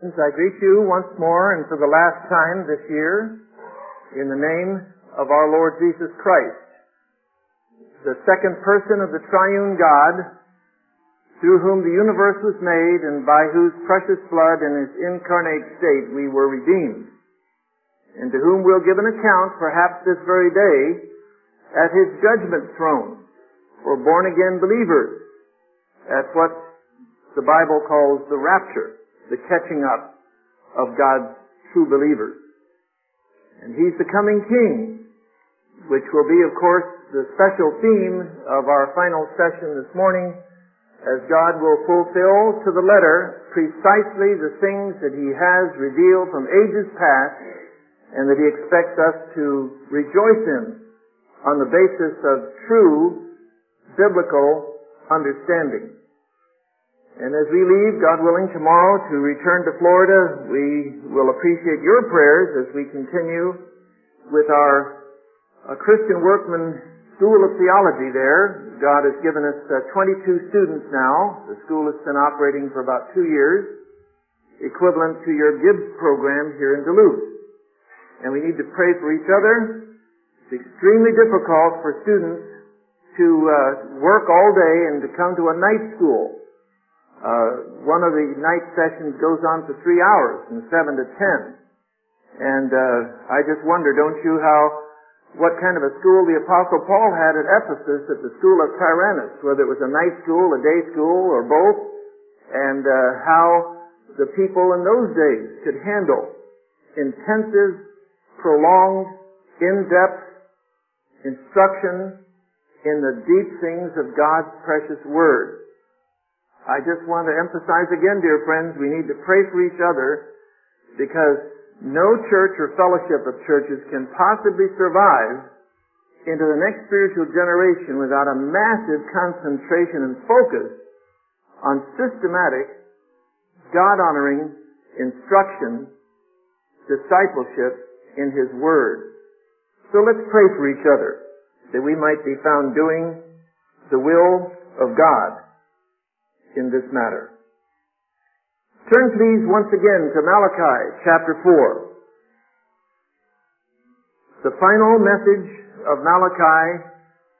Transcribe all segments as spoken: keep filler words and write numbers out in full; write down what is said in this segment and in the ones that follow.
I greet you once more and for the last time this year in the name of our Lord Jesus Christ, the second person of the triune God, through whom the universe was made and by whose precious blood in His incarnate state we were redeemed, and to whom we'll give an account perhaps this very day at His judgment throne for born-again believers at what the Bible calls the rapture, the catching up of God's true believers. And He's the coming King, which will be, of course, the special theme of our final session this morning, as God will fulfill to the letter precisely the things that He has revealed from ages past and that He expects us to rejoice in on the basis of true biblical understanding. And as we leave, God willing, tomorrow to return to Florida, we will appreciate your prayers as we continue with our uh, Christian Workman School of Theology there. God has given us uh, twenty-two students now. The school has been operating for about two years, equivalent to your Gibbs program here in Duluth. And we need to pray for each other. It's extremely difficult for students to uh, work all day and to come to a night school. Uh, one of the night sessions goes on for three hours, from seven to ten. And uh, I just wonder, don't you, how, what kind of a school the Apostle Paul had at Ephesus, at the school of Tyrannus, whether it was a night school, a day school, or both, and uh, how the people in those days could handle intensive, prolonged, in-depth instruction in the deep things of God's precious Word. I just want to emphasize again, dear friends, we need to pray for each other, because no church or fellowship of churches can possibly survive into the next spiritual generation without a massive concentration and focus on systematic, God-honoring instruction, discipleship in His Word. So let's pray for each other, that we might be found doing the will of God in this matter. Turn please once again to Malachi chapter four. The final message of Malachi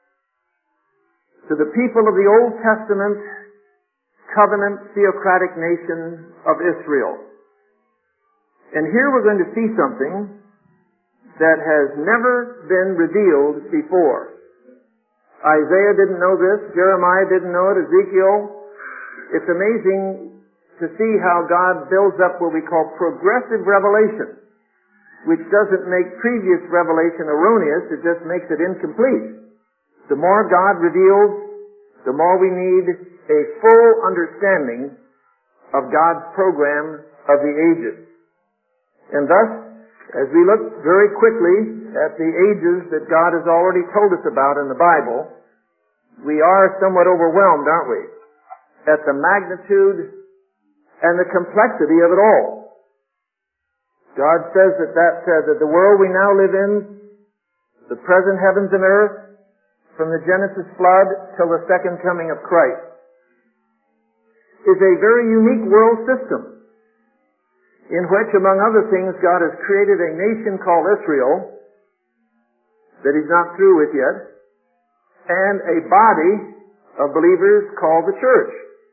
to the people of the Old Testament covenant theocratic nation of Israel. And here we're going to see something that has never been revealed before. Isaiah didn't know this, Jeremiah didn't know it, Ezekiel. It's amazing to see how God builds up what we call progressive revelation, which doesn't make previous revelation erroneous, it just makes it incomplete. The more God reveals, the more we need a full understanding of God's program of the ages. And thus, as we look very quickly at the ages that God has already told us about in the Bible, we are somewhat overwhelmed, aren't we, at the magnitude and the complexity of it all. God says that that, uh, that the world we now live in, the present heavens and earth, from the Genesis flood till the second coming of Christ, is a very unique world system in which, among other things, God has created a nation called Israel that He's not through with yet, and a body of believers called the church.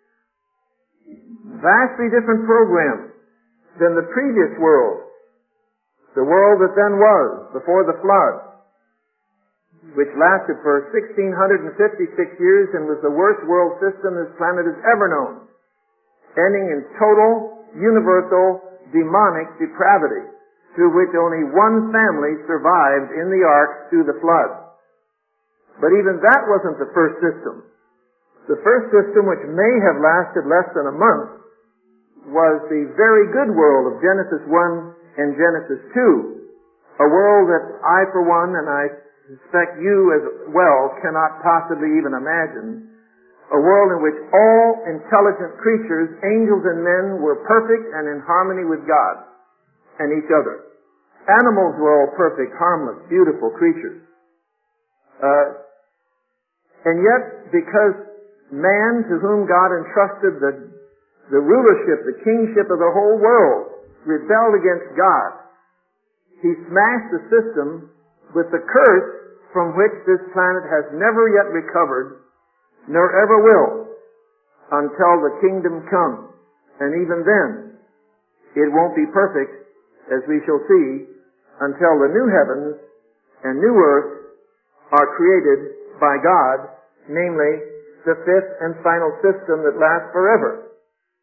Vastly different program than the previous world, the world that then was, before the flood, which lasted for one thousand six hundred fifty-six years and was the worst world system this planet has ever known, ending in total, universal, demonic depravity, through which only one family survived in the ark through the flood. But even that wasn't the first system. The first system, which may have lasted less than a month, was the very good world of Genesis one and Genesis two, a world that I, for one, and I suspect you as well, cannot possibly even imagine, a world in which all intelligent creatures, angels and men, were perfect and in harmony with God and each other. Animals were all perfect, harmless, beautiful creatures. Uh, and yet, because man, to whom God entrusted the, the rulership, the kingship of the whole world, rebelled against God. He smashed the system with the curse from which this planet has never yet recovered, nor ever will, until the kingdom comes. And even then, it won't be perfect, as we shall see, until the new heavens and new earth are created by God, namely the fifth and final system that lasts forever.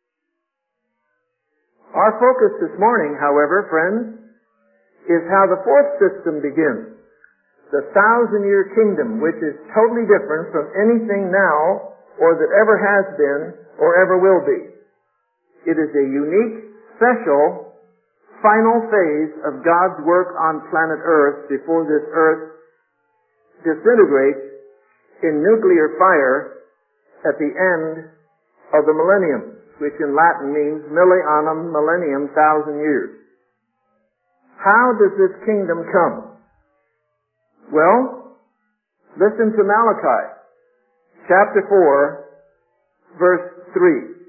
Our focus this morning, however, friends, is how the fourth system begins. The thousand-year kingdom, which is totally different from anything now or that ever has been or ever will be. It is a unique, special, final phase of God's work on planet Earth before this Earth disintegrates in nuclear fire at the end of the millennium, which in Latin means millennium, millennium, thousand years. How does this kingdom come? Well, listen to Malachi, chapter four, verse three.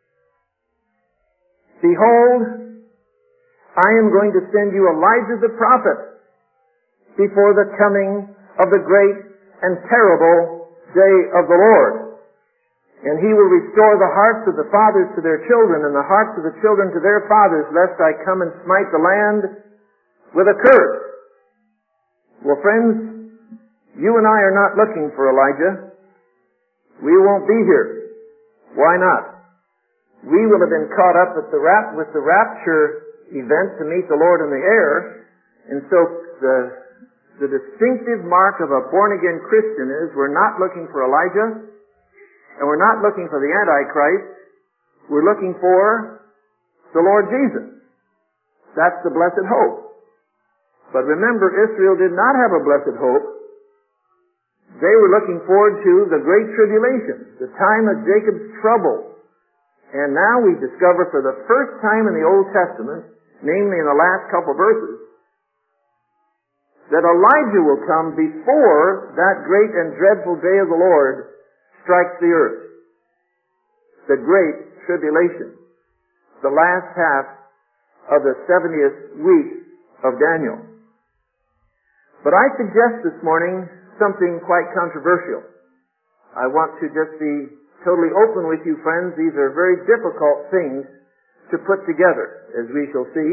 Behold, I am going to send you Elijah the prophet before the coming of the great and terrible day of the Lord. And he will restore the hearts of the fathers to their children and the hearts of the children to their fathers, lest I come and smite the land with a curse. Well, friends, you and I are not looking for Elijah. We won't be here. Why not? We will have been caught up with the, rap- with the rapture event to meet the Lord in the air. And so the, the distinctive mark of a born-again Christian is we're not looking for Elijah, and we're not looking for the Antichrist. We're looking for the Lord Jesus. That's the blessed hope. But remember, Israel did not have a blessed hope. They were looking forward to the great tribulation, the time of Jacob's trouble. And now we discover for the first time in the Old Testament, namely in the last couple verses, that Elijah will come before that great and dreadful day of the Lord strikes the earth. The great tribulation. The last half of the seventieth week of Daniel. But I suggest this morning something quite controversial. I want to just be totally open with you, friends. These are very difficult things to put together, as we shall see.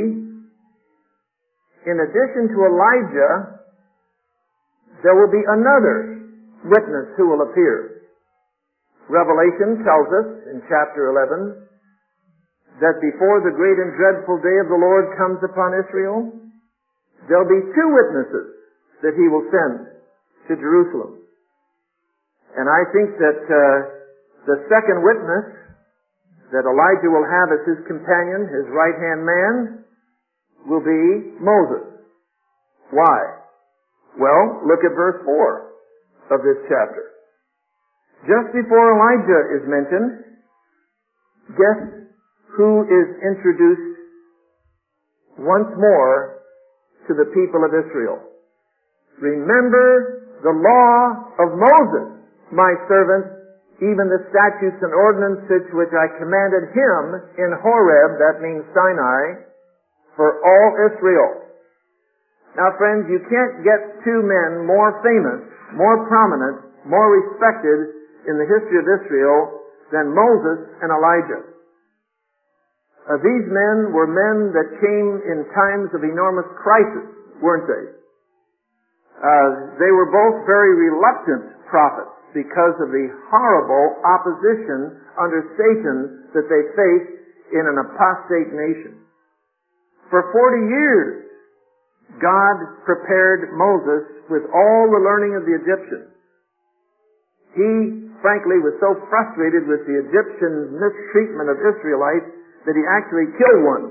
In addition to Elijah, there will be another witness who will appear. Revelation tells us in chapter eleven that before the great and dreadful day of the Lord comes upon Israel, there'll be two witnesses that he will send to Jerusalem. And I think that uh, the second witness that Elijah will have as his companion, his right-hand man, will be Moses. Why? Well, look at verse four of this chapter. Just before Elijah is mentioned, guess who is introduced once more to the people of Israel? Remember the law of Moses, my servant, even the statutes and ordinances which I commanded him in Horeb, that means Sinai, for all Israel. Now, friends, you can't get two men more famous, more prominent, more respected in the history of Israel than Moses and Elijah. Uh, these men were men that came in times of enormous crisis, weren't they? Uh, they were both very reluctant prophets because of the horrible opposition under Satan that they faced in an apostate nation. For forty years, God prepared Moses with all the learning of the Egyptians. He, frankly, was so frustrated with the Egyptian mistreatment of Israelites that he actually killed one.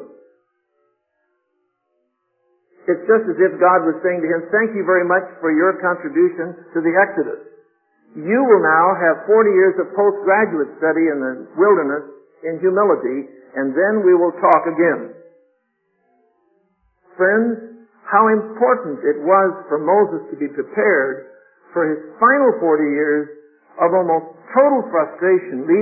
It's just as if God was saying to him, thank you very much for your contribution to the Exodus. You will now have forty years of postgraduate study in the wilderness in humility, and then we will talk again. Friends, how important it was for Moses to be prepared for his final forty years of almost total frustration, leading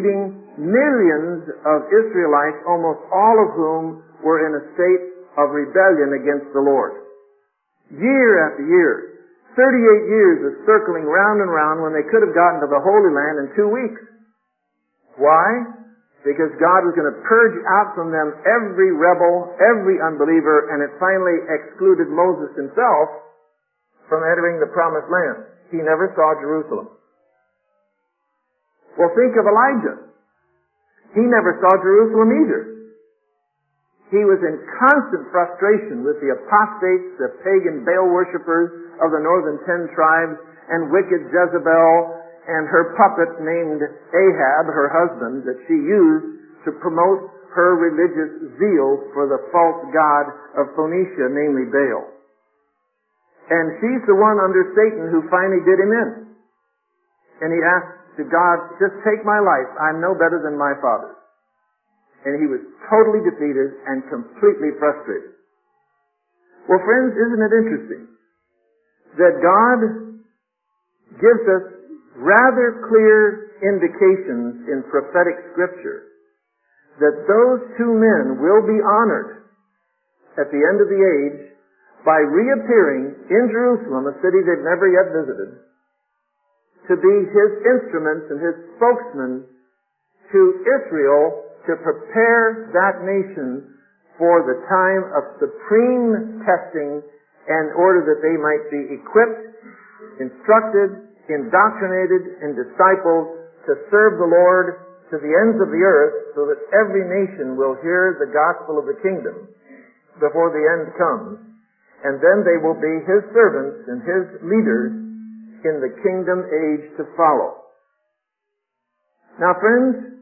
millions of Israelites, almost all of whom were in a state of rebellion against the Lord. Year after year, thirty-eight years of circling round and round when they could have gotten to the Holy Land in two weeks. Why? Because God was going to purge out from them every rebel, every unbeliever, and it finally excluded Moses himself from entering the Promised Land. He never saw Jerusalem. Well, think of Elijah. He never saw Jerusalem either. He was in constant frustration with the apostates, the pagan Baal worshippers of the northern ten tribes, and wicked Jezebel and her puppet named Ahab, her husband, that she used to promote her religious zeal for the false god of Phoenicia, namely Baal. And she's the one under Satan who finally did him in. And he asked to God, just take my life. I'm no better than my father. And he was totally defeated and completely frustrated. Well, friends, isn't it interesting that God gives us rather clear indications in prophetic scripture that those two men will be honored at the end of the age by reappearing in Jerusalem, a city they'd never yet visited, to be his instruments and his spokesmen to Israel to prepare that nation for the time of supreme testing in order that they might be equipped, instructed, indoctrinated, and discipled to serve the Lord to the ends of the earth so that every nation will hear the gospel of the kingdom before the end comes. And then they will be his servants and his leaders in the kingdom age to follow. Now, friends,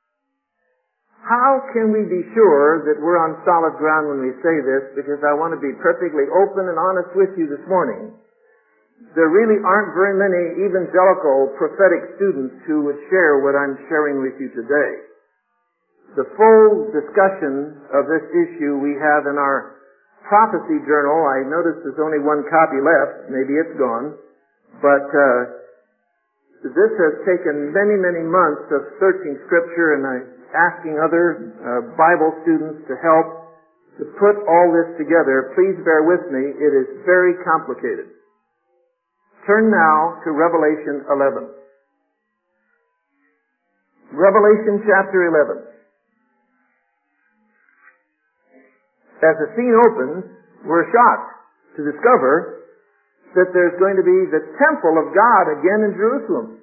how can we be sure that we're on solid ground when we say this? Because I want to be perfectly open and honest with you this morning. There really aren't very many evangelical prophetic students who would share what I'm sharing with you today. The full discussion of this issue we have in our prophecy journal. I notice there's only one copy left. Maybe it's gone. But uh, this has taken many, many months of searching Scripture and uh, asking other uh, Bible students to help to put all this together. Please bear with me. It is very complicated. Turn now to Revelation eleven. Revelation chapter eleven. As the scene opens, we're shocked to discover that there's going to be the temple of God again in Jerusalem.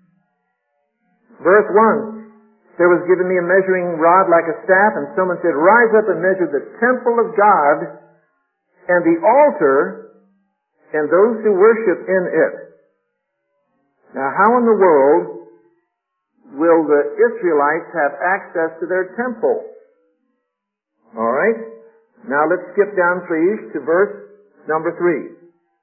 Verse one, there was given me a measuring rod like a staff, and someone said, rise up and measure the temple of God and the altar and those who worship in it. Now, how in the world will the Israelites have access to their temple? All right. Now let's skip down, please, to verse number three.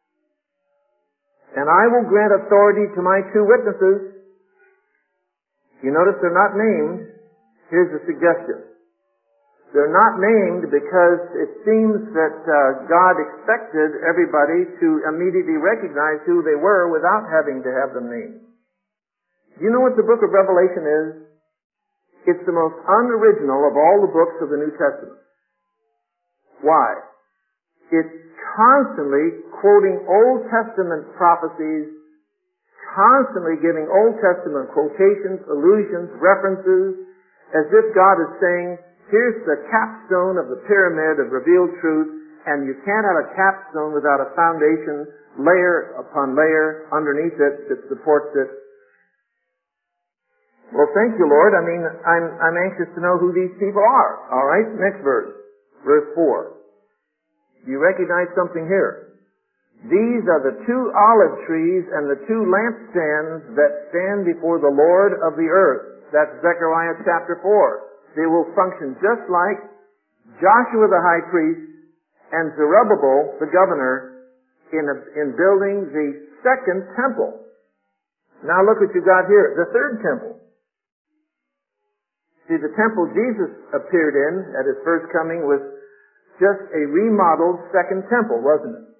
And I will grant authority to my two witnesses. You notice they're not named. Here's the suggestion. They're not named because it seems that uh, God expected everybody to immediately recognize who they were without having to have them named. Do you know what the book of Revelation is? It's the most unoriginal of all the books of the New Testament. Why? It's constantly quoting Old Testament prophecies, constantly giving Old Testament quotations, allusions, references, as if God is saying, here's the capstone of the pyramid of revealed truth, and you can't have a capstone without a foundation, layer upon layer, underneath it that supports it. Well, thank you, Lord. I mean, I'm, I'm anxious to know who these people are. All right, next verse. Verse four. You recognize something here. These are the two olive trees and the two lampstands that stand before the Lord of the earth. That's Zechariah chapter four. They will function just like Joshua the high priest and Zerubbabel the governor in, a, in building the second temple. Now look what you got here, the third temple. See, the temple Jesus appeared in at his first coming was just a remodeled second temple, wasn't it?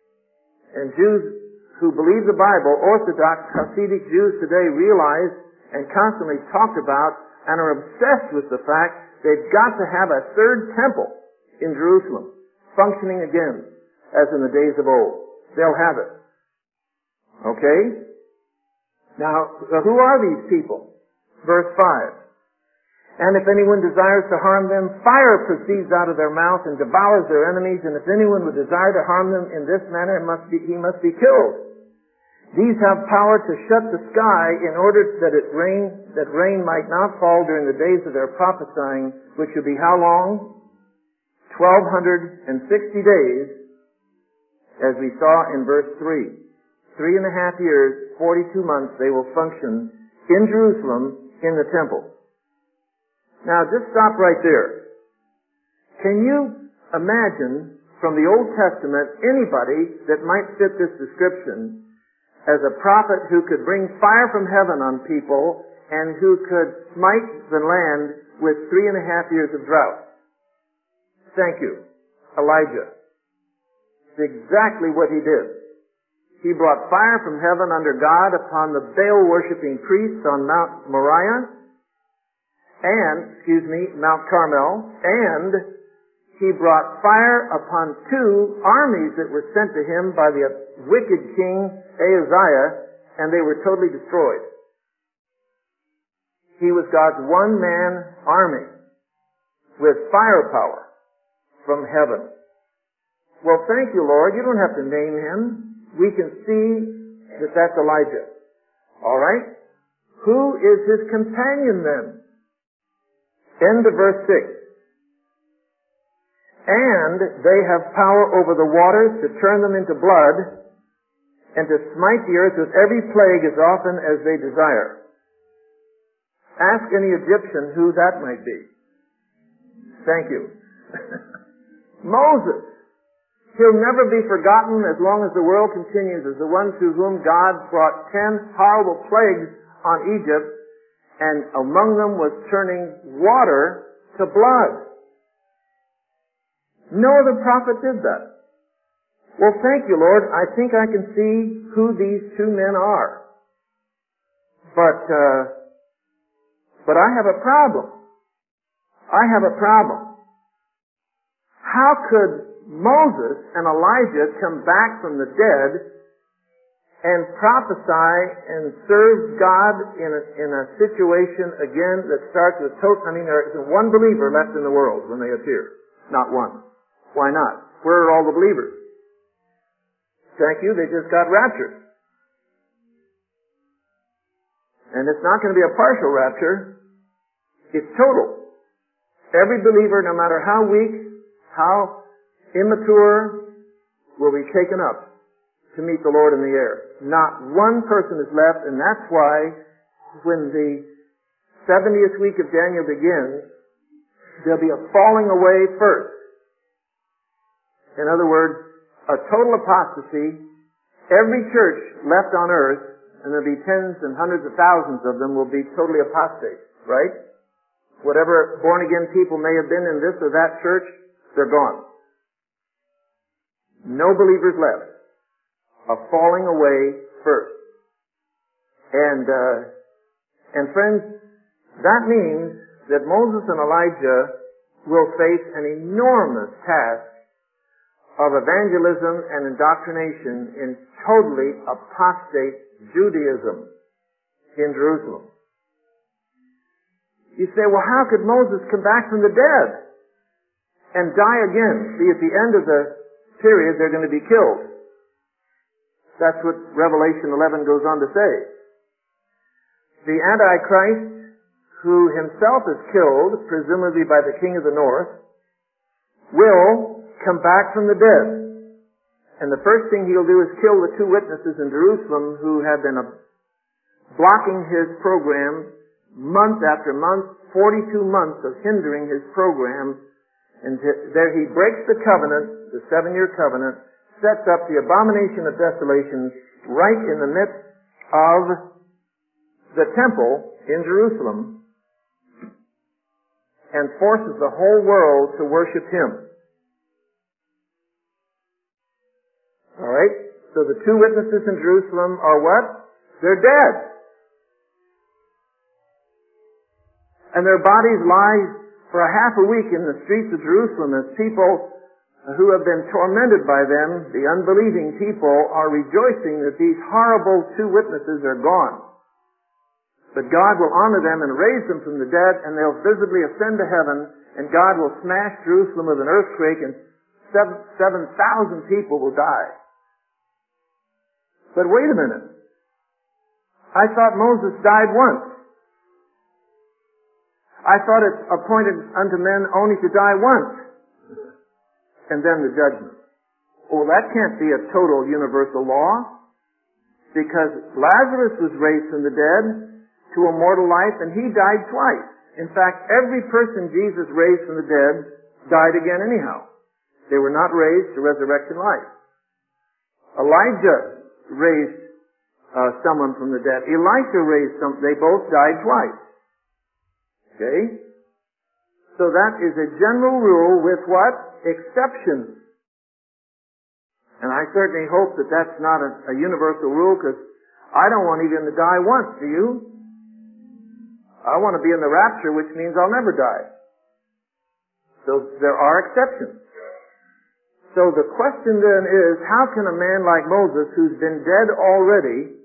And Jews who believe the Bible, Orthodox Hasidic Jews today, realize and constantly talked about and are obsessed with the fact they've got to have a third temple in Jerusalem, functioning again as in the days of old. They'll have it. Okay? Now, who are these people? Verse five. And if anyone desires to harm them, fire proceeds out of their mouth and devours their enemies, and if anyone would desire to harm them in this manner, it must be, he must be killed. These have power to shut the sky in order that it rain, that rain might not fall during the days of their prophesying, which would be how long? Twelve hundred and sixty days, as we saw in verse three. Three and a half years, forty-two months, they will function in Jerusalem in the temple. Now, just stop right there. Can you imagine from the Old Testament anybody that might fit this description as a prophet who could bring fire from heaven on people and who could smite the land with three and a half years of drought? Thank you. Elijah. It's exactly what he did. He brought fire from heaven under God upon the Baal-worshipping priests on Mount Moriah, and, excuse me, Mount Carmel, and he brought fire upon two armies that were sent to him by the wicked king Ahaziah, and they were totally destroyed. He was God's one-man army with firepower from heaven. Well, thank you, Lord. You don't have to name him. We can see that that's Elijah. All right? Who is his companion then? End of verse six. And they have power over the waters to turn them into blood and to smite the earth with every plague as often as they desire. Ask any Egyptian who that might be. Thank you. Moses. He'll never be forgotten as long as the world continues as the one through whom God brought ten horrible plagues on Egypt, and among them was turning water to blood. No other prophet did that. Well, thank you, Lord. I think I can see who these two men are. But, uh, but I have a problem. I have a problem. How could Moses and Elijah come back from the dead and prophesy and serve God in a, in a situation, again, that starts with total, I mean, there isn't one believer left in the world when they appear. Not one. Why not? Where are all the believers? Thank you, they just got raptured. And it's not going to be a partial rapture. It's total. Every believer, no matter how weak, how immature, will be taken up to meet the Lord in the air. Not one person is left, and that's why when the seventieth week of Daniel begins, there'll be a falling away first. In other words, a total apostasy. Every church left on earth, and there'll be tens and hundreds of thousands of them, will be totally apostate, right? Whatever born-again people may have been in this or that church, they're gone. No believers left. A falling away first. And, uh, and friends, that means that Moses and Elijah will face an enormous task of evangelism and indoctrination in totally apostate Judaism in Jerusalem. You say, well, how could Moses come back from the dead and die again? See, at the end of the period, they're going to be killed. That's what Revelation eleven goes on to say. The Antichrist, who himself is killed, presumably by the king of the north, will come back from the dead. And the first thing he'll do is kill the two witnesses in Jerusalem who have been blocking his program month after month, forty-two months of hindering his program. And there he breaks the covenant, the seven-year covenant, sets up the abomination of desolation right in the midst of the temple in Jerusalem and forces the whole world to worship him. Alright? So the two witnesses in Jerusalem are what? They're dead. And their bodies lie for a half a week in the streets of Jerusalem as people who have been tormented by them, the unbelieving people, are rejoicing that these horrible two witnesses are gone. But God will honor them and raise them from the dead, and they'll visibly ascend to heaven, and God will smash Jerusalem with an earthquake, and seven, seven thousand people will die. But wait a minute. I thought Moses died once. I thought it's appointed unto men only to die once, and then the judgment. Well, that can't be a total universal law, because Lazarus was raised from the dead to a mortal life, and he died twice. In fact, every person Jesus raised from the dead died again anyhow. They were not raised to resurrection life. Elijah raised uh, someone from the dead. Elisha raised some. They both died twice. Okay? So that is a general rule with what? Exceptions. And I certainly hope that that's not a, a universal rule, because I don't want even to die once, do you? I want to be in the rapture, which means I'll never die. So there are exceptions. So the question then is, how can a man like Moses, who's been dead already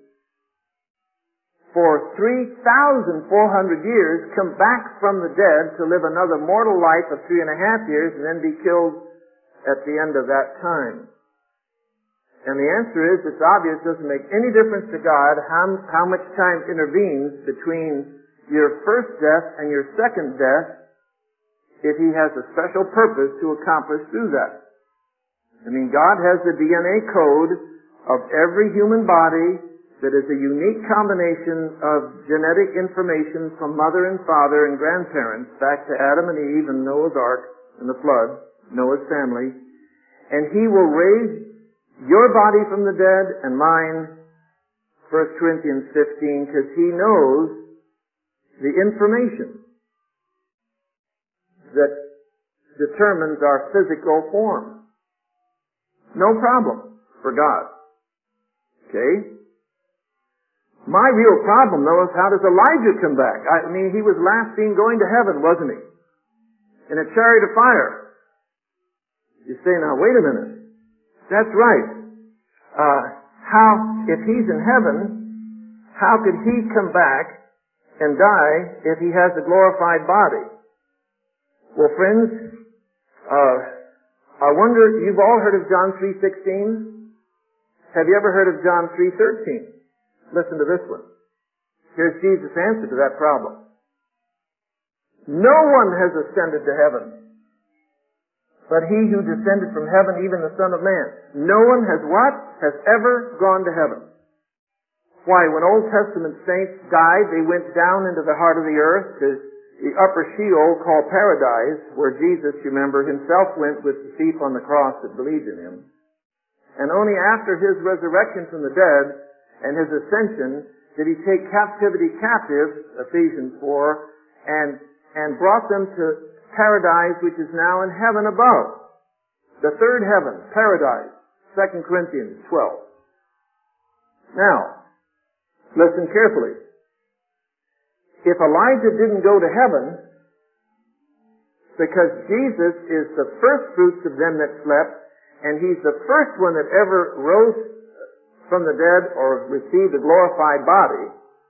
for three thousand four hundred years, come back from the dead to live another mortal life of three and a half years and then be killed at the end of that time? And the answer is, it's obvious, it doesn't make any difference to God how, how much time intervenes between your first death and your second death, if He has a special purpose to accomplish through that. I mean, God has the D N A code of every human body that is a unique combination of genetic information from mother and father and grandparents back to Adam and Eve and Noah's Ark and the flood, Noah's family. And He will raise your body from the dead and mine, First Corinthians fifteen, because He knows the information that determines our physical form. No problem for God. Okay? My real problem, though, is how does Elijah come back? I mean, he was last seen going to heaven, wasn't he? In a chariot of fire. You say, now, wait a minute. That's right. Uh, how, if he's in heaven, how could he come back and die if he has a glorified body? Well, friends, uh, I wonder, you've all heard of John three sixteen? Have you ever heard of John three thirteen? Listen to this one. Here's Jesus' answer to that problem. No one has ascended to heaven, but He who descended from heaven, even the Son of Man. No one has what? Has ever gone to heaven. Why, when Old Testament saints died, they went down into the heart of the earth to the upper Sheol called Paradise, where Jesus, you remember, Himself went with the thief on the cross that believed in Him. And only after His resurrection from the dead and His ascension did He take captivity captive, Ephesians four, and, and brought them to Paradise, which is now in heaven above. The third heaven, Paradise, Second Corinthians twelve. Now, listen carefully. If Elijah didn't go to heaven, because Jesus is the first fruits of them that slept, and He's the first one that ever rose from the dead or received a glorified body,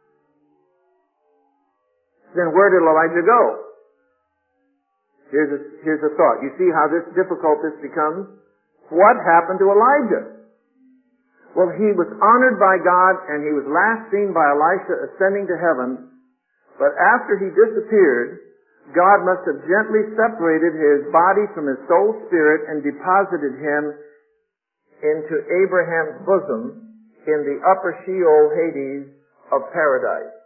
then where did Elijah go? Here's a, here's a thought. You see how this difficult this becomes? What happened to Elijah? Well, he was honored by God, and he was last seen by Elisha ascending to heaven. But after he disappeared, God must have gently separated his body from his soul spirit and deposited him into Abraham's bosom in the upper Sheol, Hades of Paradise.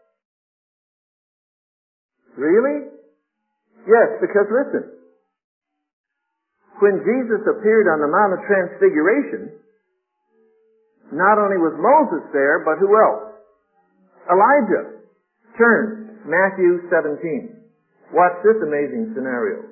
Really? Yes, because listen, when Jesus appeared on the Mount of Transfiguration, not only was Moses there, but who else? Elijah. Turn. Matthew seventeen. Watch this amazing scenario.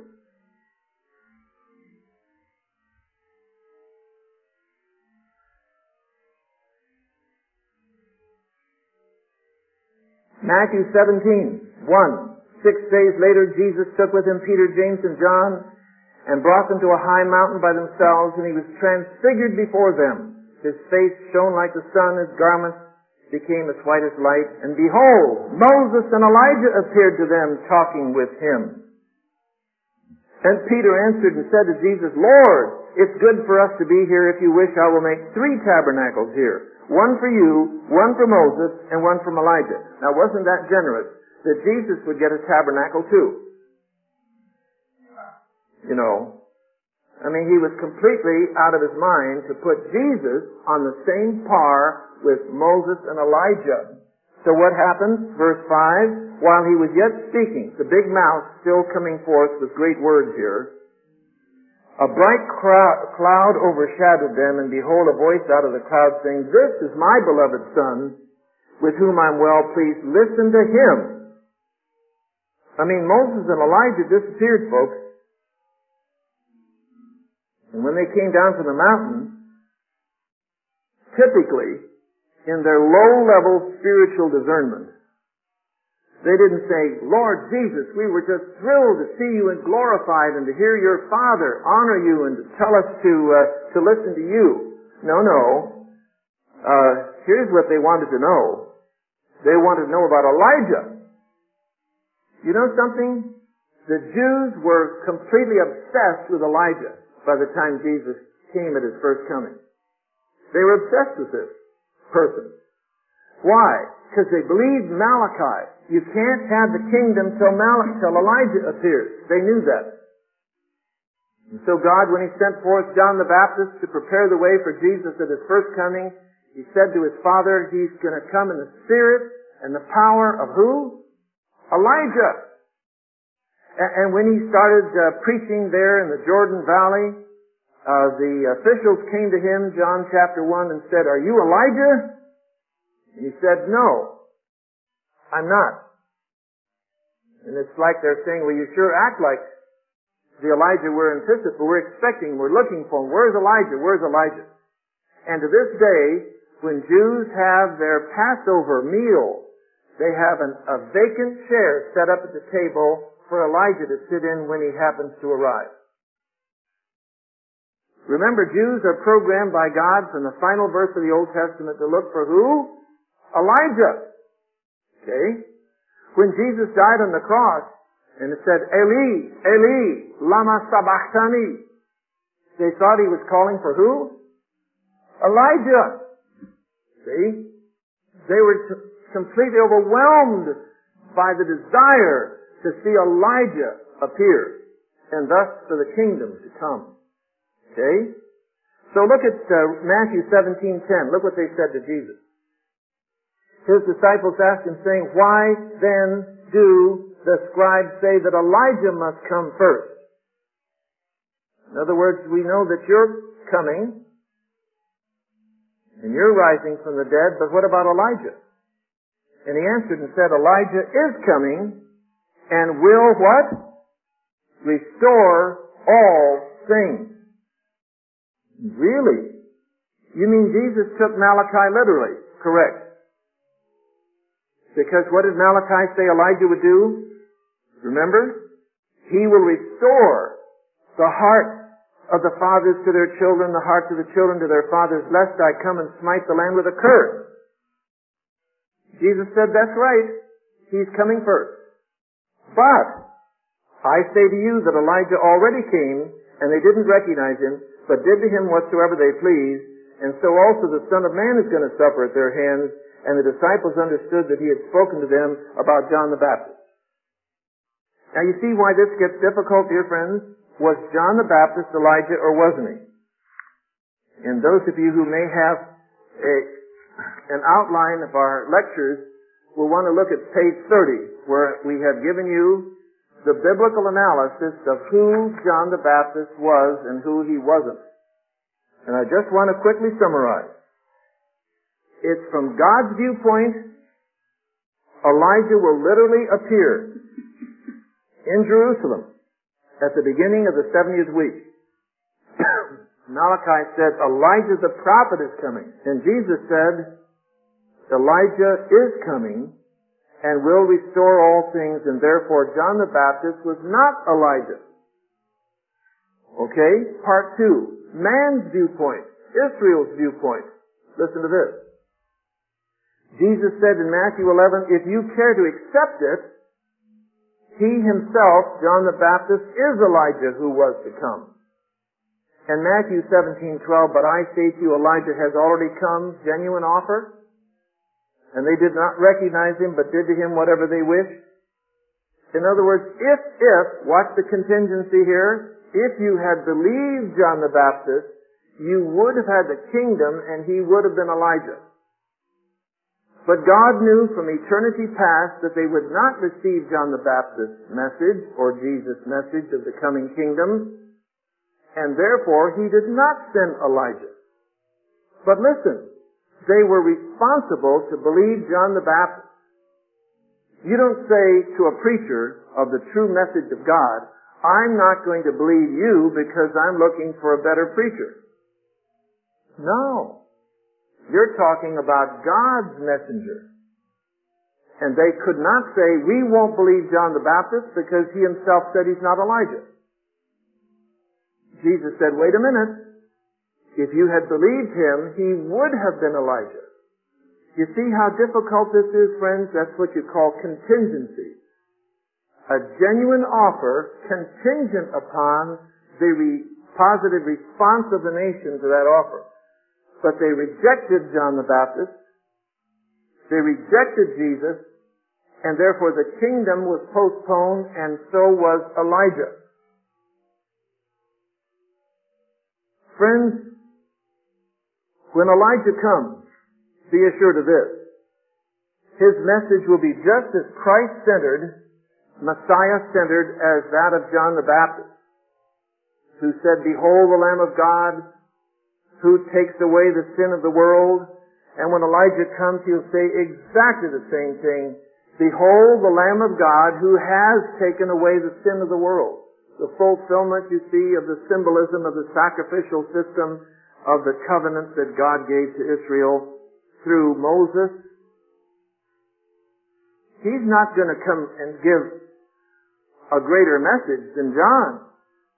Matthew seventeen, one Six days later, Jesus took with him Peter, James, and John, and brought them to a high mountain by themselves, and he was transfigured before them. His face shone like the sun, his garments became as white as light, and behold, Moses and Elijah appeared to them, talking with him. And Peter answered and said to Jesus, Lord, it's good for us to be here. If you wish, I will make three tabernacles here. One for you, one for Moses, and one from Elijah. Now, wasn't that generous that Jesus would get a tabernacle too? You know, I mean, he was completely out of his mind to put Jesus on the same par with Moses and Elijah. So what happens? Verse five, while he was yet speaking, the big mouth still coming forth with great words here, a bright cloud overshadowed them, and behold, a voice out of the cloud saying, This is my beloved Son, with whom I'm well pleased. Listen to him. I mean, Moses and Elijah disappeared, folks. And when they came down from the mountain, typically, in their low-level spiritual discernment, they didn't say, Lord Jesus, we were just thrilled to see you and glorified and to hear your Father honor you and to tell us to uh, to listen to you. No, no. Uh, here's what they wanted to know. They wanted to know about Elijah. You know something? The Jews were completely obsessed with Elijah by the time Jesus came at his first coming. They were obsessed with this person. Why? Because they believed Malachi. You can't have the kingdom till, Mal- till Elijah appears. They knew that. And so God, when he sent forth John the Baptist to prepare the way for Jesus at his first coming, he said to his Father, he's going to come in the spirit and the power of who? Elijah. And, and when he started uh, preaching there in the Jordan Valley, uh, the officials came to him, John chapter one, and said, Are you Elijah? And he said, No, I'm not. And it's like they're saying, well, you sure act like the Elijah we're anticipating, we're expecting, we're looking for. Where's Elijah? Where's Elijah? And to this day, when Jews have their Passover meal, they have an, a vacant chair set up at the table for Elijah to sit in when he happens to arrive. Remember, Jews are programmed by God from the final verse of the Old Testament to look for who? Elijah. Okay? When Jesus died on the cross, and it said, Eli, Eli, lama sabachthani, they thought he was calling for who? Elijah. See? They were t- completely overwhelmed by the desire to see Elijah appear, and thus for the kingdom to come. Okay? So look at uh, Matthew seventeen ten. Look what they said to Jesus. His disciples asked him, saying, Why then do the scribes say that Elijah must come first? In other words, we know that you're coming, and you're rising from the dead, but what about Elijah? And he answered and said, Elijah is coming, and will what? Restore all things. Really? You mean Jesus took Malachi literally? Correct. Because what did Malachi say Elijah would do? Remember? He will restore the heart of the fathers to their children, the hearts of the children to their fathers, lest I come and smite the land with a curse. Jesus said, that's right. He's coming first. But I say to you that Elijah already came, and they didn't recognize him, but did to him whatsoever they pleased, and so also the Son of Man is going to suffer at their hands. And the disciples understood that he had spoken to them about John the Baptist. Now you see why this gets difficult, dear friends? Was John the Baptist Elijah, or wasn't he? And those of you who may have a, an outline of our lectures will want to look at page thirty, where we have given you the biblical analysis of who John the Baptist was and who he wasn't. And I just want to quickly summarize. It's from God's viewpoint, Elijah will literally appear in Jerusalem at the beginning of the seventieth week. Malachi said, Elijah the prophet is coming. And Jesus said, Elijah is coming, and will restore all things, and therefore John the Baptist was not Elijah. Okay? Part two. Man's viewpoint. Israel's viewpoint. Listen to this. Jesus said in Matthew eleven, if you care to accept it, he himself, John the Baptist, is Elijah who was to come. And Matthew seventeen twelve, but I say to you, Elijah has already come, genuine offer. And they did not recognize him, but did to him whatever they wished. In other words, if, if, watch the contingency here, if you had believed John the Baptist, you would have had the kingdom and he would have been Elijah. But God knew from eternity past that they would not receive John the Baptist's message or Jesus' message of the coming kingdom, and therefore he did not send Elijah. But listen, they were responsible to believe John the Baptist. You don't say to a preacher of the true message of God, I'm not going to believe you because I'm looking for a better preacher. No. You're talking about God's messenger. And they could not say, we won't believe John the Baptist because he himself said he's not Elijah. Jesus said, wait a minute. If you had believed him, he would have been Elijah. You see how difficult this is, friends? That's what you call contingency. A genuine offer contingent upon the re- positive response of the nation to that offer. But they rejected John the Baptist. They rejected Jesus. And therefore the kingdom was postponed, and so was Elijah. Friends, when Elijah comes, be assured of this. His message will be just as Christ-centered, Messiah-centered as that of John the Baptist, who said, behold the Lamb of God, who takes away the sin of the world. And when Elijah comes, he'll say exactly the same thing. Behold the Lamb of God who has taken away the sin of the world. The fulfillment, you see, of the symbolism of the sacrificial system of the covenant that God gave to Israel through Moses. He's not going to come and give a greater message than John.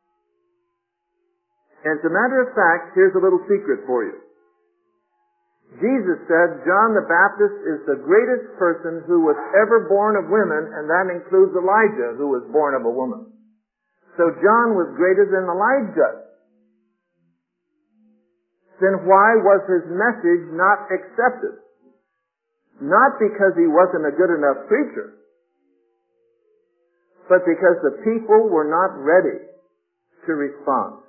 And as a matter of fact, here's a little secret for you. Jesus said John the Baptist is the greatest person who was ever born of women, and that includes Elijah, who was born of a woman. So John was greater than Elijah. Then why was his message not accepted? Not because he wasn't a good enough preacher, but because the people were not ready to respond.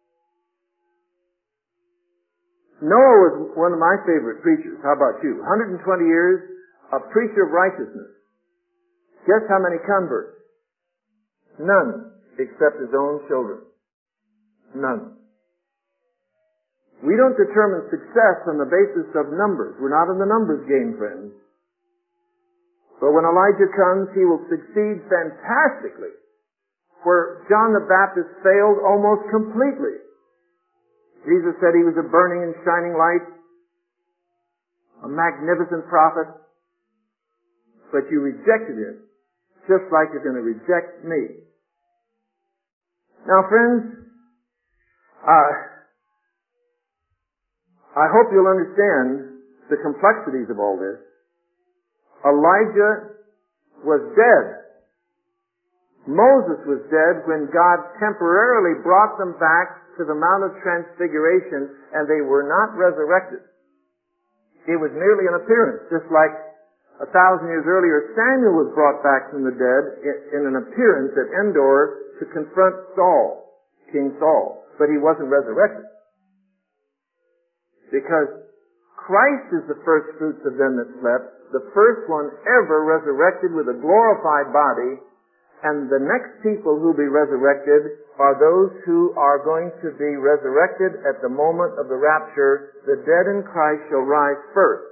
Noah was one of my favorite preachers. How about you? one hundred twenty years, a preacher of righteousness. Guess how many converts? None, except his own children. None. We don't determine success on the basis of numbers. We're not in the numbers game, friends. But when Elijah comes, he will succeed fantastically, where John the Baptist failed almost completely. Jesus said he was a burning and shining light, a magnificent prophet, but you rejected him, just like you're going to reject me. Now, friends, uh, I hope you'll understand the complexities of all this. Elijah was dead. Moses was dead when God temporarily brought them back to the Mount of Transfiguration, and they were not resurrected. It was merely an appearance, just like a thousand years earlier Samuel was brought back from the dead in an appearance at Endor to confront Saul, King Saul, but he wasn't resurrected. Because Christ is the first fruits of them that slept, the first one ever resurrected with a glorified body, and the next people who will be resurrected are those who are going to be resurrected at the moment of the rapture. The dead in Christ shall rise first.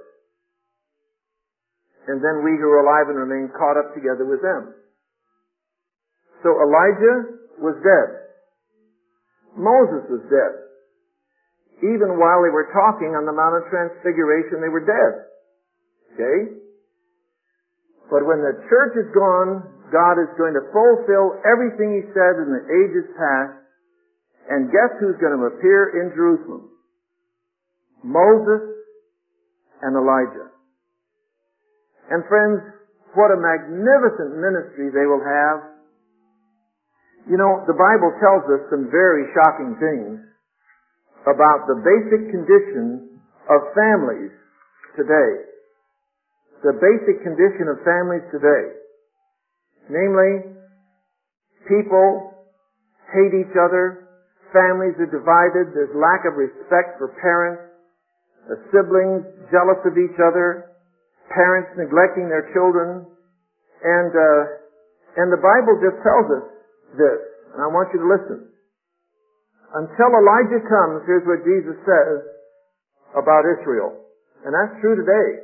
And then we who are alive and remain caught up together with them. So Elijah was dead. Moses was dead. Even while they were talking on the Mount of Transfiguration, they were dead. Okay? But when the church is gone, God is going to fulfill everything He said in the ages past. And guess who's going to appear in Jerusalem? Moses and Elijah. And friends, what a magnificent ministry they will have. You know, the Bible tells us some very shocking things about the basic condition of families today. The basic condition of families today. Namely, people hate each other, families are divided, there's lack of respect for parents, the siblings jealous of each other, parents neglecting their children, and uh, and the Bible just tells us this, and I want you to listen. Until Elijah comes, here's what Jesus says about Israel, and that's true today.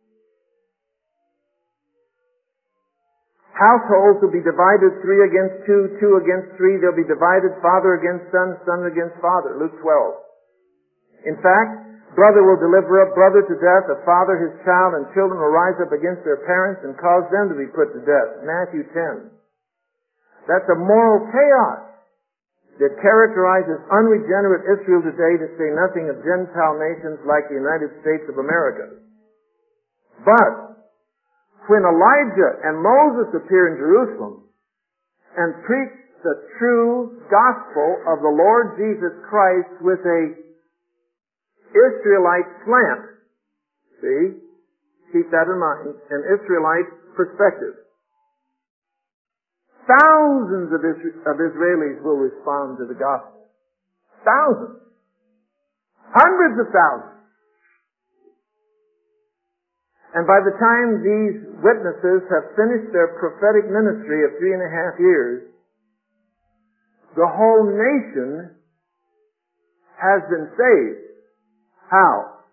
Households will be divided, three against two, two against three. They'll be divided, father against son, son against father. Luke twelve. In fact, brother will deliver up brother to death, a father his child, and children will rise up against their parents and cause them to be put to death. Matthew ten. That's a moral chaos that characterizes unregenerate Israel today, to say nothing of Gentile nations like the United States of America. But when Elijah and Moses appear in Jerusalem and preach the true gospel of the Lord Jesus Christ with a Israelite slant, see, keep that in mind, an Israelite perspective, thousands of, Isra- of Israelis will respond to the gospel. Thousands. Hundreds of thousands. And by the time these witnesses have finished their prophetic ministry of three and a half years, the whole nation has been saved. How?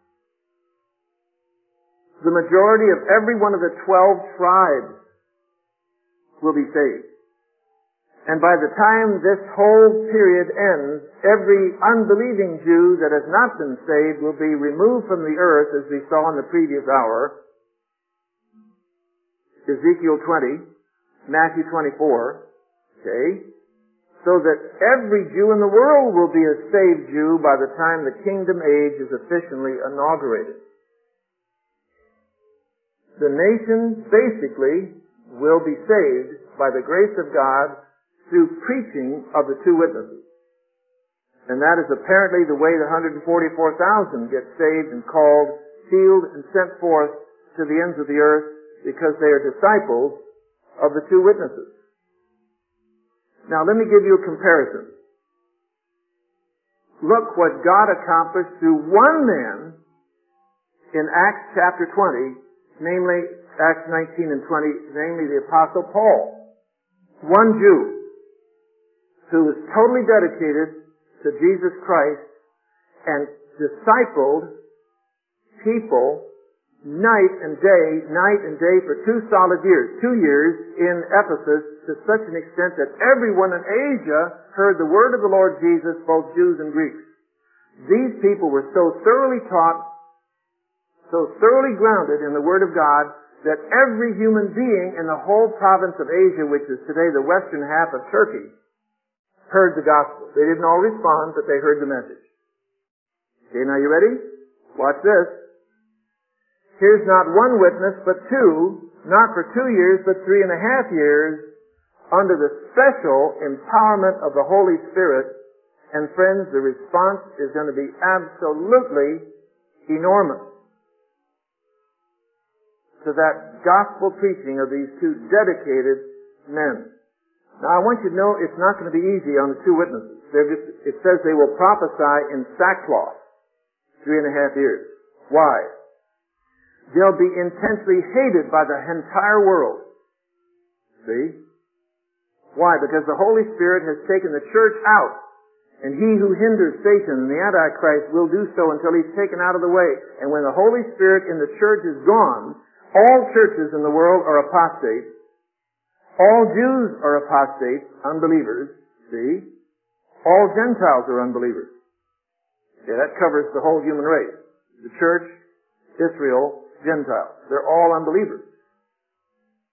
The majority of every one of the twelve tribes will be saved. And by the time this whole period ends, every unbelieving Jew that has not been saved will be removed from the earth, as we saw in the previous hour. Ezekiel twenty, Matthew twenty-four, okay, so that every Jew in the world will be a saved Jew by the time the kingdom age is officially inaugurated. The nation basically will be saved by the grace of God through preaching of the two witnesses. And that is apparently the way the one hundred forty-four thousand get saved and called, sealed, and sent forth to the ends of the earth, because they are disciples of the two witnesses. Now let me give you a comparison. Look what God accomplished through one man in Acts chapter twenty, namely Acts nineteen and twenty, namely the Apostle Paul. One Jew who was totally dedicated to Jesus Christ and discipled people night and day, night and day for two solid years. Two years in Ephesus, to such an extent that everyone in Asia heard the word of the Lord Jesus, both Jews and Greeks. These people were so thoroughly taught, so thoroughly grounded in the Word of God, that every human being in the whole province of Asia, which is today the western half of Turkey, heard the gospel. They didn't all respond, but they heard the message. Okay, now you ready? Watch this. Here's not one witness, but two, not for two years, but three and a half years, under the special empowerment of the Holy Spirit. And friends, the response is going to be absolutely enormous to that gospel preaching of these two dedicated men. Now I want you to know it's not going to be easy on the two witnesses. Just, it says they will prophesy in sackcloth three and a half years. Why? They'll be intensely hated by the entire world. See? Why? Because the Holy Spirit has taken the church out. And he who hinders Satan and the Antichrist will do so until he's taken out of the way. And when the Holy Spirit in the church is gone, all churches in the world are apostates. All Jews are apostates, unbelievers. See? All Gentiles are unbelievers. Okay, that covers the whole human race. The church, Israel, Gentiles. They're all unbelievers.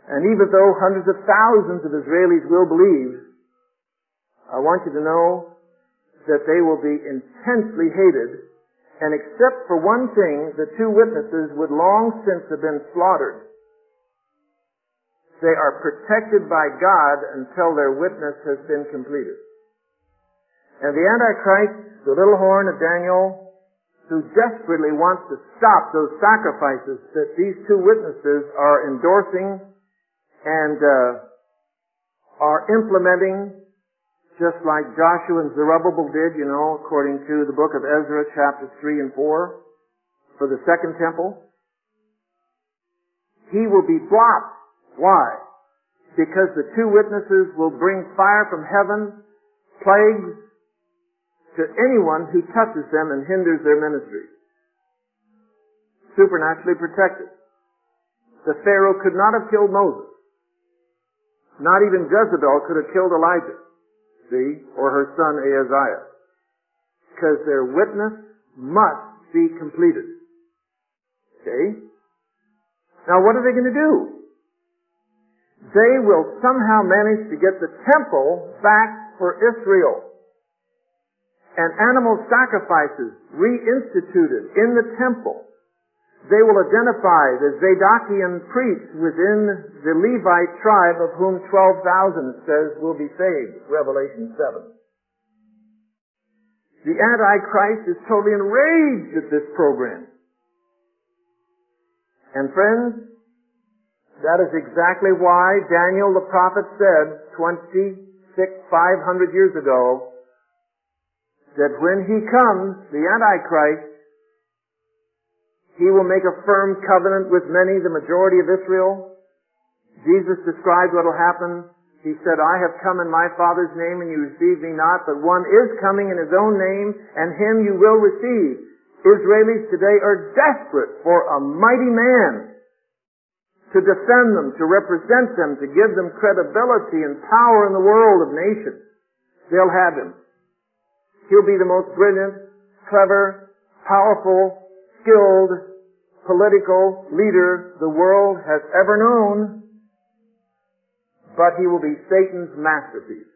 And even though hundreds of thousands of Israelis will believe, I want you to know that they will be intensely hated, and except for one thing, the two witnesses would long since have been slaughtered. They are protected by God until their witness has been completed. And the Antichrist, the little horn of Daniel, who desperately wants to stop those sacrifices that these two witnesses are endorsing and uh, are implementing, just like Joshua and Zerubbabel did, you know, according to the book of Ezra, chapters three and four, for the second temple. He will be blocked. Why? Because the two witnesses will bring fire from heaven, plagues, to anyone who touches them and hinders their ministry. Supernaturally protected. The Pharaoh could not have killed Moses. Not even Jezebel could have killed Elijah. See, or her son Ahaziah, because their witness must be completed. Okay? Now what are they going to do? They will somehow manage to get the temple back for Israel, and animal sacrifices reinstituted in the temple. They will identify the Zadokian priests within the Levite tribe, of whom twelve thousand, it says, will be saved, Revelation seven. The Antichrist is totally enraged at this program. And friends, that is exactly why Daniel the prophet said twenty-six, five hundred years ago, that when he comes, the Antichrist, he will make a firm covenant with many, the majority of Israel. Jesus described what will happen. He said, I have come in my Father's name and you receive me not, but one is coming in his own name and him you will receive. Israelis today are desperate for a mighty man to defend them, to represent them, to give them credibility and power in the world of nations. They'll have him. He'll be the most brilliant, clever, powerful, skilled political leader the world has ever known, but he will be Satan's masterpiece.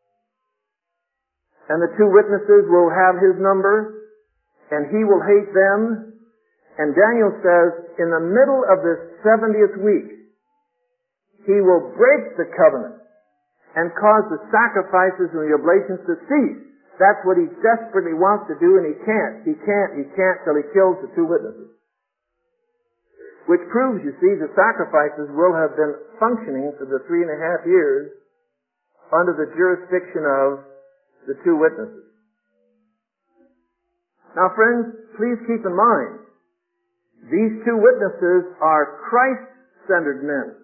And the two witnesses will have his number, and he will hate them. And Daniel says, in the middle of this seventieth week, he will break the covenant and cause the sacrifices and the oblations to cease. That's what he desperately wants to do, and he can't. He can't, he can't till he kills the two witnesses. Which proves, you see, the sacrifices will have been functioning for the three and a half years under the jurisdiction of the two witnesses. Now friends, please keep in mind, these two witnesses are Christ-centered men.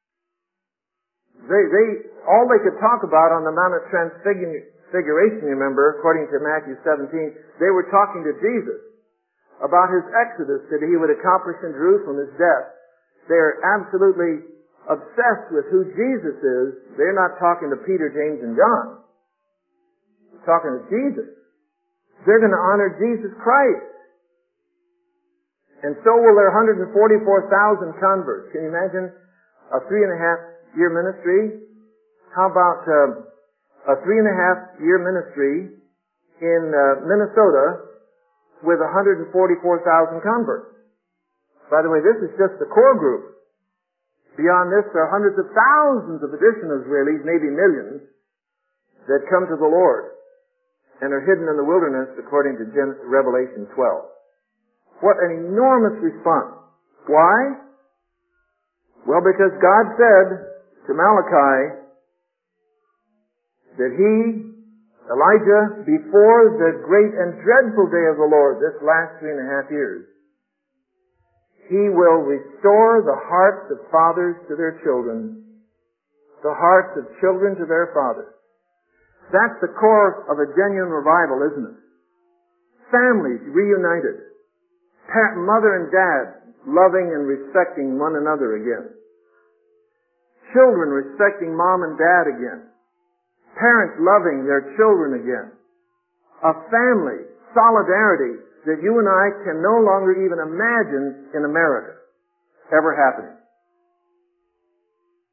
They, they, all they could talk about on the Mount of Transfiguration, you remember, according to Matthew seventeen, they were talking to Jesus about his exodus that he would accomplish in Jerusalem, his death. They're absolutely obsessed with who Jesus is. They're not talking to Peter, James, and John. They're talking to Jesus. They're going to honor Jesus Christ. And so will their one hundred forty-four thousand converts. Can you imagine a three and a half year ministry? How about uh, a three and a half year ministry in uh, Minnesota with one hundred forty-four thousand converts? By the way, this is just the core group. Beyond this, there are hundreds of thousands of additional Israelis, maybe millions, that come to the Lord and are hidden in the wilderness according to Revelation twelve. What an enormous response. Why? Well, because God said to Malachi that he, Elijah, before the great and dreadful day of the Lord, this last three and a half years, he will restore the hearts of fathers to their children, the hearts of children to their fathers. That's the core of a genuine revival, isn't it? Families reunited. Parent, mother and dad loving and respecting one another again. Children respecting mom and dad again. Parents loving their children again. A family, solidarity that you and I can no longer even imagine in America ever happening.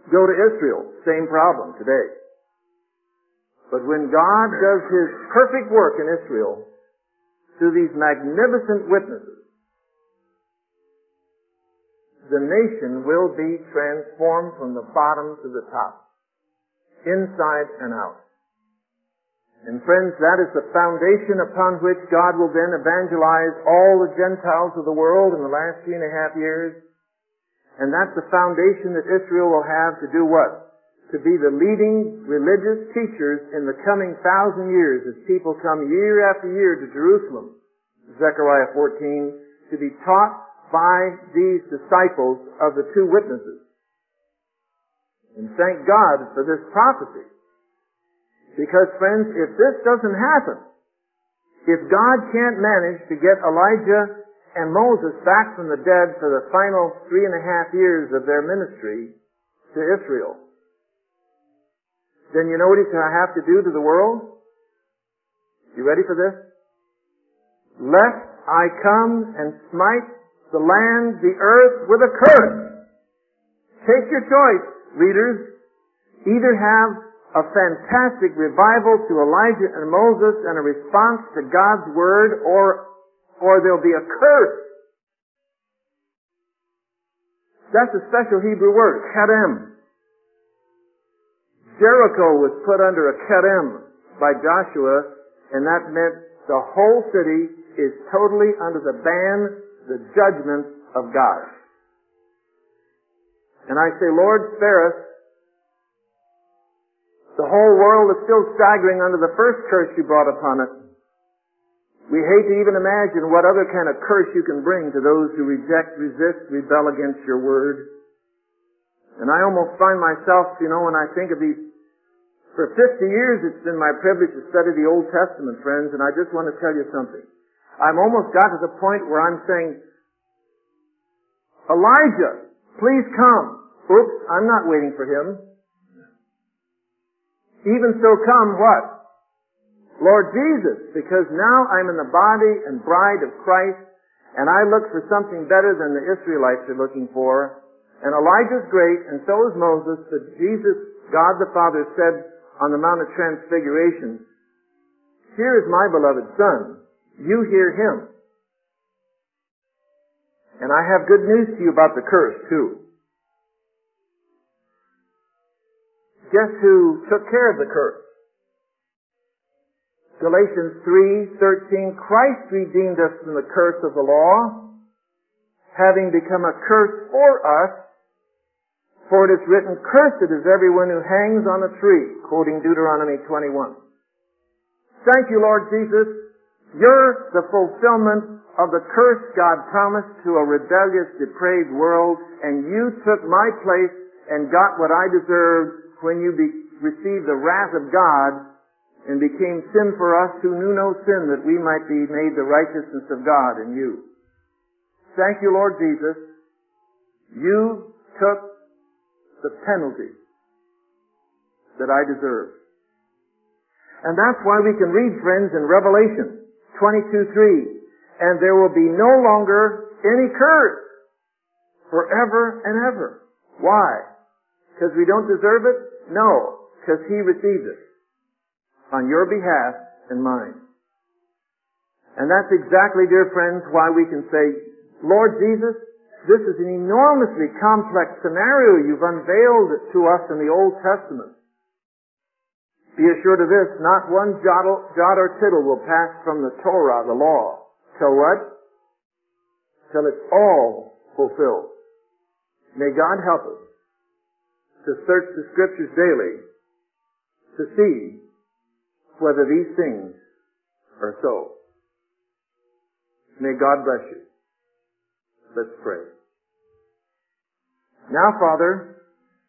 Go to Israel, same problem today. But when God does His perfect work in Israel through these magnificent witnesses, the nation will be transformed from the bottom to the top, inside and out. And friends, that is the foundation upon which God will then evangelize all the Gentiles of the world in the last three and a half years. And that's the foundation that Israel will have to do what? To be the leading religious teachers in the coming thousand years as people come year after year to Jerusalem, Zechariah fourteen, to be taught by these disciples of the two witnesses. And thank God for this prophecy. Because friends, if this doesn't happen, if God can't manage to get Elijah and Moses back from the dead for the final three and a half years of their ministry to Israel, then you know what He's going to have to do to the world? You ready for this? Lest I come and smite the land, the earth, with a curse. Take your choice, readers. Either have a fantastic revival to Elijah and Moses and a response to God's Word, or, or there'll be a curse. That's a special Hebrew word, kedem. Jericho was put under a kedem by Joshua, and that meant the whole city is totally under the ban, the judgment of God. And I say, Lord, spare us. The whole world is still staggering under the first curse you brought upon it. We hate to even imagine what other kind of curse you can bring to those who reject, resist, rebel against your word. And I almost find myself, you know, when I think of these, for fifty years it's been my privilege to study the Old Testament, friends, and I just want to tell you something. I'm almost got to the point where I'm saying, Elijah, please come. Oops, I'm not waiting for him. Even so come what? Lord Jesus, because now I'm in the body and bride of Christ, and I look for something better than the Israelites are looking for. And Elijah's great, and so is Moses, but Jesus, God the Father, said on the Mount of Transfiguration, here is my beloved Son. You hear Him. And I have good news to you about the curse, too. Guess who took care of the curse? Galatians three thirteen, Christ redeemed us from the curse of the law, having become a curse for us, for it is written, cursed is everyone who hangs on a tree, quoting Deuteronomy twenty-one. Thank you, Lord Jesus. You're the fulfillment of the curse God promised to a rebellious, depraved world, and you took my place and got what I deserved when you be, received the wrath of God and became sin for us who knew no sin, that we might be made the righteousness of God in you. Thank you, Lord Jesus. You took the penalty that I deserved. And that's why we can read, friends, in Revelation twenty-two three, and there will be no longer any curse forever and ever. Why? Because we don't deserve it? No, because He received it on your behalf and mine. And that's exactly, dear friends, why we can say, Lord Jesus, this is an enormously complex scenario you've unveiled to us in the Old Testament. Be assured of this, not one jot or tittle will pass from the Torah, the law, till what? Till it's all fulfilled. May God help us to search the Scriptures daily to see whether these things are so. May God bless you. Let's pray. Now, Father,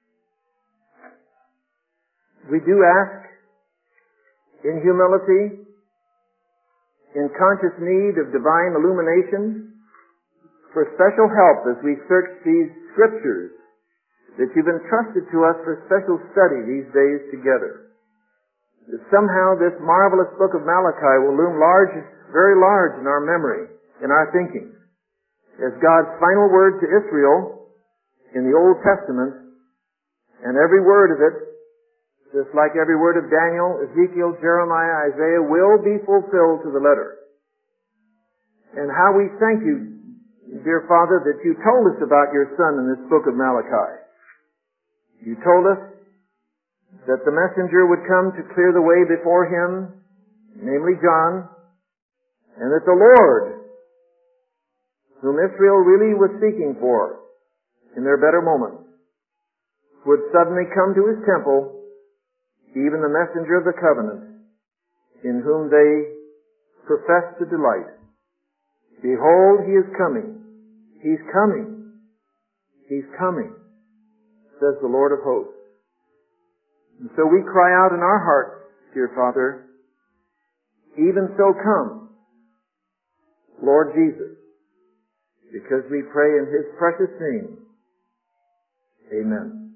we do ask in humility, in conscious need of divine illumination, for special help as we search these Scriptures that you've entrusted to us for special study these days together. That somehow this marvelous book of Malachi will loom large, very large in our memory, in our thinking, as God's final word to Israel in the Old Testament, And every word of it, just like every word of Daniel, Ezekiel, Jeremiah, Isaiah, will be fulfilled to the letter. And how we thank you, dear Father, that you told us about your Son in this book of Malachi. You told us that the messenger would come to clear the way before him, namely John, and that the Lord, whom Israel really was seeking for in their better moments, would suddenly come to his temple, even the messenger of the covenant, in whom they profess to delight. Behold, he is coming. He's coming. He's coming, says the Lord of hosts. And so we cry out in our hearts, dear Father, even so come, Lord Jesus, because we pray in his precious name. Amen.